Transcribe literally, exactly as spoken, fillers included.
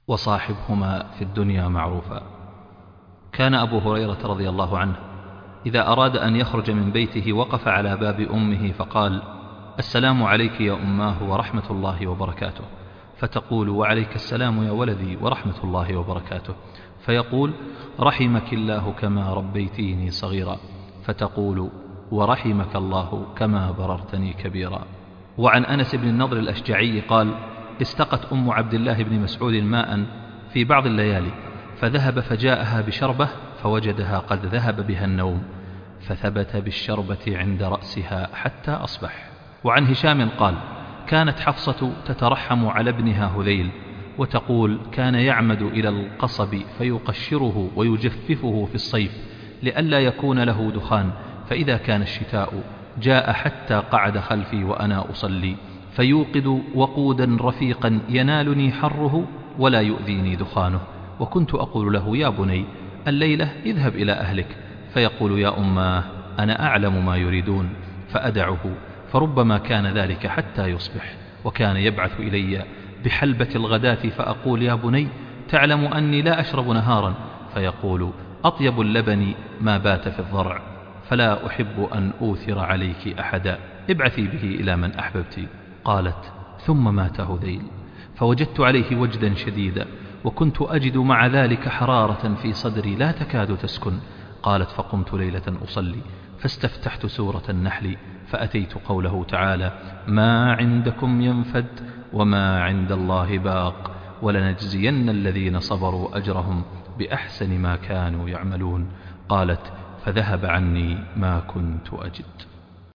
وصاحبهما في الدنيا معروفا. كان أبو هريرة رضي الله عنه إذا أراد أن يخرج من بيته وقف على باب أمه فقال: السلام عليك يا أماه ورحمة الله وبركاته. فتقول: وعليك السلام يا ولدي ورحمة الله وبركاته. فيقول: رحمك الله كما ربيتيني صغيرا. فتقول: ورحمك الله كما بررتني كبيرا. وعن أنس بن النضر الأشجعي قال: استقت أم عبد الله بن مسعود ماء في بعض الليالي، فذهب فجاءها بشربة فوجدها قد ذهب بها النوم، فثبت بالشربة عند رأسها حتى أصبح. وعن هشام قال: كانت حفصة تترحم على ابنها هذيل وتقول: كان يعمد إلى القصب فيقشره ويجففه في الصيف لئلا يكون له دخان، فإذا كان الشتاء جاء حتى قعد خلفي وأنا أصلي فيوقد وقودا رفيقا ينالني حره ولا يؤذيني دخانه، وكنت أقول له: يا بني الليلة اذهب إلى أهلك. فيقول: يا أماه أنا أعلم ما يريدون، فأدعه، فربما كان ذلك حتى يصبح. وكان يبعث إلي بحلبة الغداة فأقول: يا بني تعلم أني لا أشرب نهارا، فيقول: أطيب اللبن ما بات في الضرع، فلا أحب أن أوثر عليك أحدا، ابعثي به إلى من أحببت. قالت: ثم مات هذيل، فوجدت عليه وجدا شديدا، وكنت أجد مع ذلك حرارة في صدري لا تكاد تسكن. قالت: فقمت ليلة أصلي فاستفتحت سورة النحل فأتيت قوله تعالى: ما عندكم ينفد وما عند الله باق ولنجزين الذين صبروا أجرهم بأحسن ما كانوا يعملون. قالت: فذهب عني ما كنت أجد.